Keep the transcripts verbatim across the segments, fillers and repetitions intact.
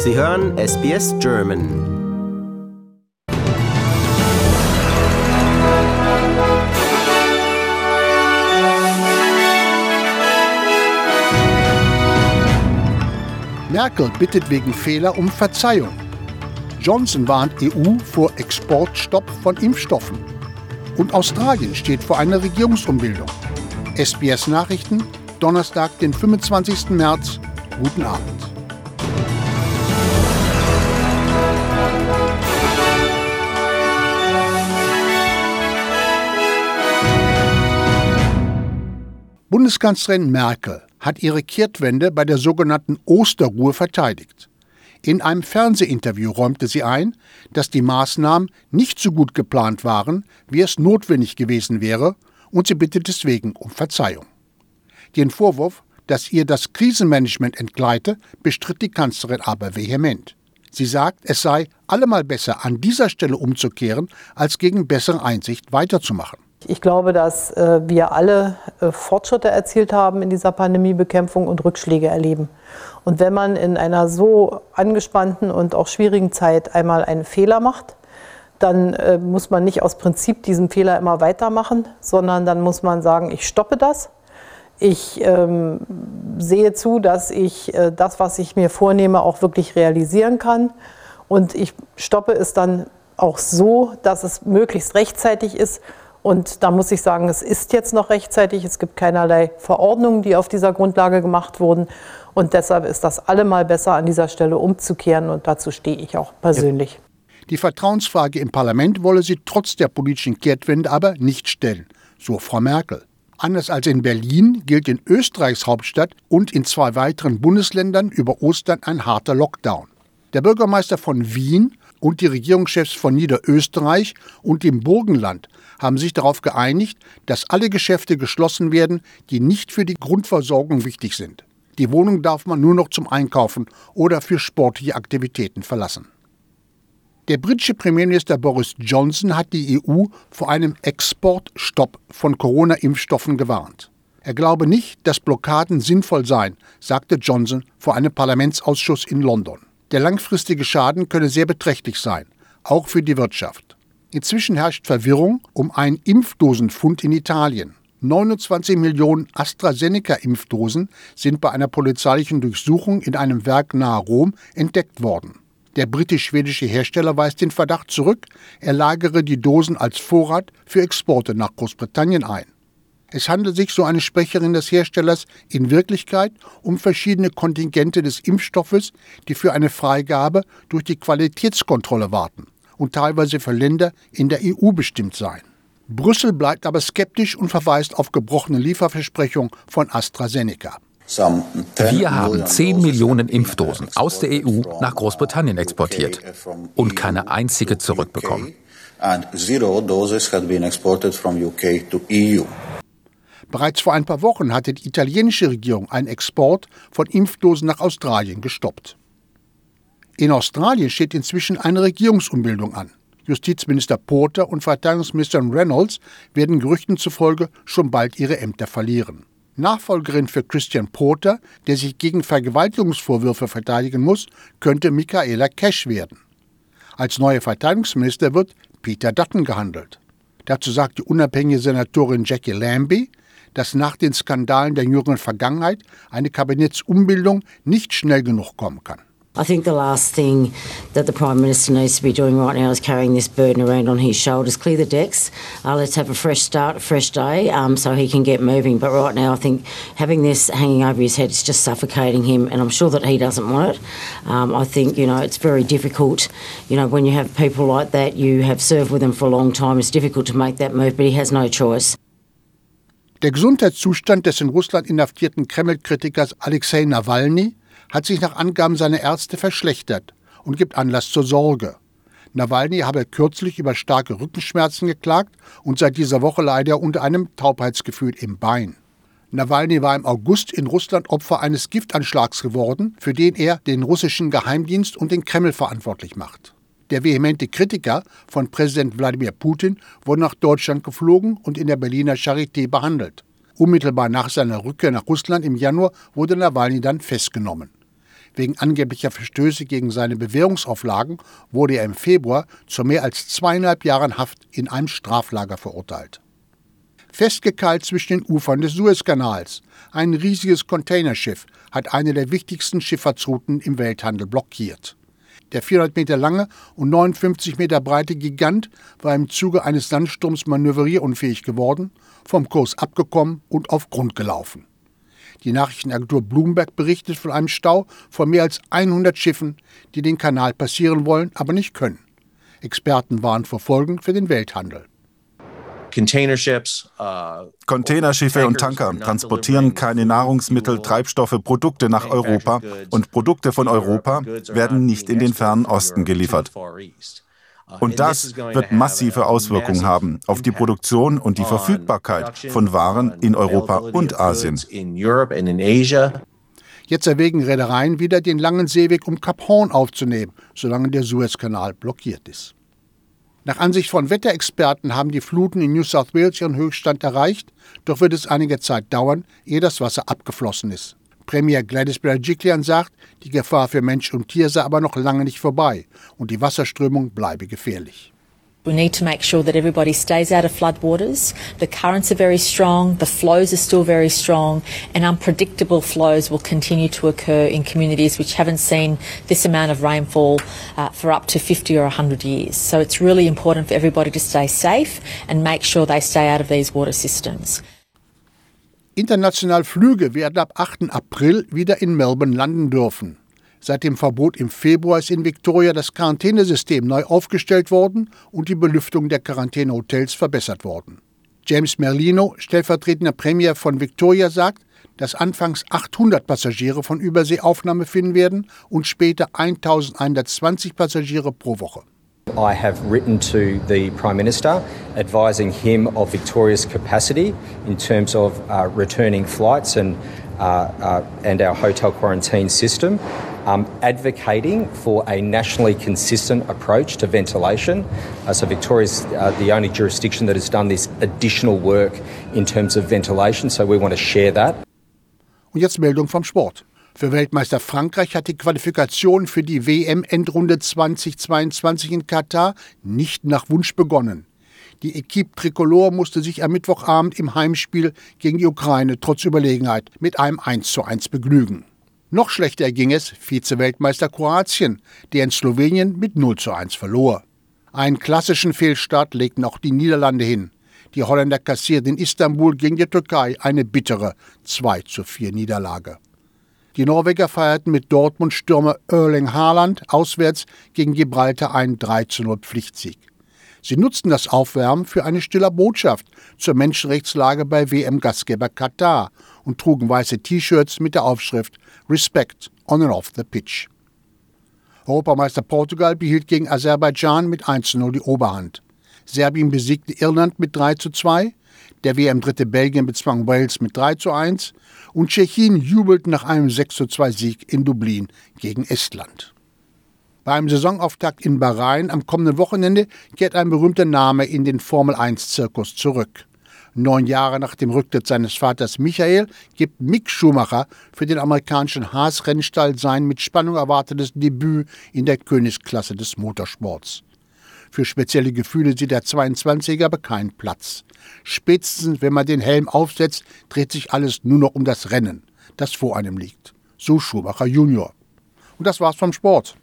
Sie hören S B S German. Merkel bittet wegen Fehler um Verzeihung. Johnson warnt E U vor Exportstopp von Impfstoffen. Und Australien steht vor einer Regierungsumbildung. S B S Nachrichten, Donnerstag, den fünfundzwanzigsten März. Guten Abend. Bundeskanzlerin Merkel hat ihre Kehrtwende bei der sogenannten Osterruhe verteidigt. In einem Fernsehinterview räumte sie ein, dass die Maßnahmen nicht so gut geplant waren, wie es notwendig gewesen wäre, und sie bittet deswegen um Verzeihung. Den Vorwurf, dass ihr das Krisenmanagement entgleite, bestritt die Kanzlerin aber vehement. Sie sagt, es sei allemal besser, an dieser Stelle umzukehren, als gegen bessere Einsicht weiterzumachen. Ich glaube, dass äh, wir alle äh, Fortschritte erzielt haben in dieser Pandemiebekämpfung und Rückschläge erleben. Und wenn man in einer so angespannten und auch schwierigen Zeit einmal einen Fehler macht, dann äh, muss man nicht aus Prinzip diesen Fehler immer weitermachen, sondern dann muss man sagen, ich stoppe das. Ich ähm, sehe zu, dass ich äh, das, was ich mir vornehme, auch wirklich realisieren kann. Und ich stoppe es dann auch so, dass es möglichst rechtzeitig ist. Und da muss ich sagen, es ist jetzt noch rechtzeitig. Es gibt keinerlei Verordnungen, die auf dieser Grundlage gemacht wurden. Und deshalb ist das allemal besser, an dieser Stelle umzukehren. Und dazu stehe ich auch persönlich. Die Vertrauensfrage im Parlament wolle sie trotz der politischen Kehrtwende aber nicht stellen, so Frau Merkel. Anders als in Berlin gilt in Österreichs Hauptstadt und in zwei weiteren Bundesländern über Ostern ein harter Lockdown. Der Bürgermeister von Wien und die Regierungschefs von Niederösterreich und dem Burgenland haben sich darauf geeinigt, dass alle Geschäfte geschlossen werden, die nicht für die Grundversorgung wichtig sind. Die Wohnung darf man nur noch zum Einkaufen oder für sportliche Aktivitäten verlassen. Der britische Premierminister Boris Johnson hat die E U vor einem Exportstopp von Corona-Impfstoffen gewarnt. Er glaube nicht, dass Blockaden sinnvoll seien, sagte Johnson vor einem Parlamentsausschuss in London. Der langfristige Schaden könne sehr beträchtlich sein, auch für die Wirtschaft. Inzwischen herrscht Verwirrung um einen Impfdosenfund in Italien. neunundzwanzig Millionen AstraZeneca-Impfdosen sind bei einer polizeilichen Durchsuchung in einem Werk nahe Rom entdeckt worden. Der britisch-schwedische Hersteller weist den Verdacht zurück, er lagere die Dosen als Vorrat für Exporte nach Großbritannien ein. Es handelt sich, so eine Sprecherin des Herstellers, in Wirklichkeit um verschiedene Kontingente des Impfstoffes, die für eine Freigabe durch die Qualitätskontrolle warten und teilweise für Länder in der E U bestimmt seien. Brüssel bleibt aber skeptisch und verweist auf gebrochene Lieferversprechungen von AstraZeneca. Wir haben zehn Millionen Impfdosen aus der E U nach Großbritannien exportiert und keine einzige zurückbekommen. Bereits vor ein paar Wochen hatte die italienische Regierung einen Export von Impfdosen nach Australien gestoppt. In Australien steht inzwischen eine Regierungsumbildung an. Justizminister Porter und Verteidigungsminister Reynolds werden Gerüchten zufolge schon bald ihre Ämter verlieren. Nachfolgerin für Christian Porter, der sich gegen Vergewaltigungsvorwürfe verteidigen muss, könnte Michaela Cash werden. Als neuer Verteidigungsminister wird Peter Dutton gehandelt. Dazu sagt die unabhängige Senatorin Jackie Lambie, dass nach den Skandalen der jüngeren Vergangenheit eine Kabinettsumbildung nicht schnell genug kommen kann. I think the last thing that the Prime Minister needs to be doing right now is carrying this burden around on his shoulders. Clear the decks, uh, let's have a fresh start, a fresh day, um, so he can get moving. But right now I think having this hanging over his head is just suffocating him, and I'm sure that he doesn't want it. Um, I think, you know, it's very difficult, you know, when you have people like that, you have served with them for a long time, it's difficult to make that move, but he has no choice. Der Gesundheitszustand des in Russland inhaftierten Kreml-Kritikers Alexei Nawalny hat sich nach Angaben seiner Ärzte verschlechtert und gibt Anlass zur Sorge. Nawalny habe kürzlich über starke Rückenschmerzen geklagt und seit dieser Woche leide er unter einem Taubheitsgefühl im Bein. Nawalny war im August in Russland Opfer eines Giftanschlags geworden, für den er den russischen Geheimdienst und den Kreml verantwortlich macht. Der vehemente Kritiker von Präsident Wladimir Putin wurde nach Deutschland geflogen und in der Berliner Charité behandelt. Unmittelbar nach seiner Rückkehr nach Russland im Januar wurde Nawalny dann festgenommen. Wegen angeblicher Verstöße gegen seine Bewährungsauflagen wurde er im Februar zu mehr als zweieinhalb Jahren Haft in einem Straflager verurteilt. Festgekeilt zwischen den Ufern des Suezkanals. Ein riesiges Containerschiff hat eine der wichtigsten Schifffahrtsrouten im Welthandel blockiert. Der vierhundert Meter lange und neunundfünfzig Meter breite Gigant war im Zuge eines Sandsturms manövrierunfähig geworden, vom Kurs abgekommen und auf Grund gelaufen. Die Nachrichtenagentur Bloomberg berichtet von einem Stau von mehr als hundert Schiffen, die den Kanal passieren wollen, aber nicht können. Experten warnen vor Folgen für den Welthandel. Containerschiffe und Tanker transportieren keine Nahrungsmittel, Treibstoffe, Produkte nach Europa und Produkte von Europa werden nicht in den Fernen Osten geliefert. Und das wird massive Auswirkungen haben auf die Produktion und die Verfügbarkeit von Waren in Europa und Asien. Jetzt erwägen Reedereien wieder, den langen Seeweg um Kap Horn aufzunehmen, solange der Suezkanal blockiert ist. Nach Ansicht von Wetterexperten haben die Fluten in New South Wales ihren Höchststand erreicht, doch wird es einige Zeit dauern, ehe das Wasser abgeflossen ist. Premier Gladys Berejiklian sagt, die Gefahr für Mensch und Tier sei aber noch lange nicht vorbei und die Wasserströmung bleibe gefährlich. We need to make sure that everybody stays out of floodwaters. The currents are very strong, the flows are still very strong, and unpredictable flows will continue to occur in communities which haven't seen this amount of rainfall uh, for up to fifty or one hundred years. So it's really important for everybody to stay safe and make sure they stay out of these water systems. International Flüge werden ab achten April wieder in Melbourne landen dürfen. Seit dem Verbot im Februar ist in Victoria das Quarantänesystem neu aufgestellt worden und die Belüftung der Quarantänehotels verbessert worden. James Merlino, stellvertretender Premier von Victoria, sagt, dass anfangs achthundert Passagiere von Übersee Aufnahme finden werden und später eintausendeinhundertzwanzig Passagiere pro Woche. I have written to the Prime Minister advising him of Victoria's capacity in terms of uh, returning flights and, uh, uh, and our hotel quarantine system. Um, advocating for a nationally consistent approach to ventilation. Uh, so Victoria is uh, the only jurisdiction that has done this additional work in terms of ventilation, so we want to share that. Und jetzt Meldung vom Sport. Für Weltmeister Frankreich hat die Qualifikation für die W M-Endrunde zweitausendzweiundzwanzig in Katar nicht nach Wunsch begonnen. Die Equipe Tricolore musste sich am Mittwochabend im Heimspiel gegen die Ukraine trotz Überlegenheit mit einem eins zu eins begnügen. Noch schlechter ging es Vize-Weltmeister Kroatien, der in Slowenien mit null zu eins verlor. Einen klassischen Fehlstart legten auch die Niederlande hin. Die Holländer kassierten in Istanbul gegen die Türkei eine bittere zwei zu vier Niederlage. Die Norweger feierten mit Dortmund-Stürmer Erling Haaland auswärts gegen Gibraltar einen drei zu null Pflichtsieg. Sie nutzten das Aufwärmen für eine stille Botschaft zur Menschenrechtslage bei W M-Gastgeber Katar und trugen weiße T-Shirts mit der Aufschrift Respect on and off the pitch. Europameister Portugal behielt gegen Aserbaidschan mit eins zu null die Oberhand. Serbien besiegte Irland mit drei zu zwei, der W M-Dritte Belgien bezwang Wales mit drei zu eins und Tschechien jubelt nach einem sechs zu zwei Sieg in Dublin gegen Estland. Beim Saisonauftakt in Bahrain am kommenden Wochenende kehrt ein berühmter Name in den Formel eins Zirkus zurück. Neun Jahre nach dem Rücktritt seines Vaters Michael gibt Mick Schumacher für den amerikanischen Haas-Rennstall sein mit Spannung erwartetes Debüt in der Königsklasse des Motorsports. Für spezielle Gefühle sieht der zweiundzwanziger aber keinen Platz. Spätestens, wenn man den Helm aufsetzt, dreht sich alles nur noch um das Rennen, das vor einem liegt. So Schumacher Junior. Und das war's vom Sport.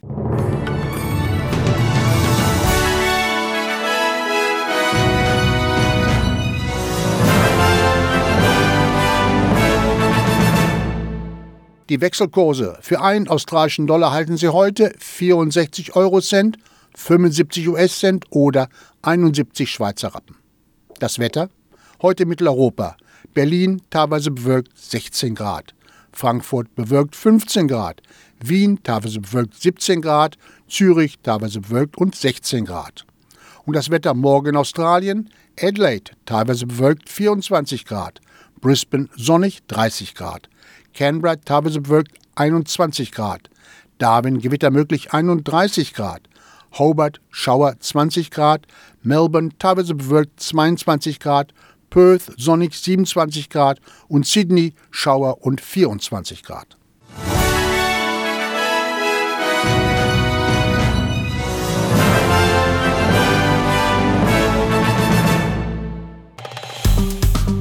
Die Wechselkurse. Für einen australischen Dollar halten sie heute vierundsechzig Eurocent, fünfundsiebzig US-Cent oder einundsiebzig Schweizer Rappen. Das Wetter? Heute Mitteleuropa. Berlin teilweise bewölkt sechzehn Grad. Frankfurt bewölkt fünfzehn Grad. Wien teilweise bewölkt siebzehn Grad. Zürich teilweise bewölkt und sechzehn Grad. Und das Wetter morgen in Australien? Adelaide teilweise bewölkt vierundzwanzig Grad. Brisbane sonnig dreißig Grad. Canberra teilweise bewölkt einundzwanzig Grad. Darwin Gewitter möglich einunddreißig Grad. Hobart Schauer zwanzig Grad. Melbourne teilweise bewölkt zweiundzwanzig Grad. Perth sonnig siebenundzwanzig Grad und Sydney Schauer und vierundzwanzig Grad.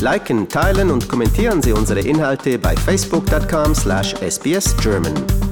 Liken, teilen und kommentieren Sie unsere Inhalte bei facebook dot com slash S B S German.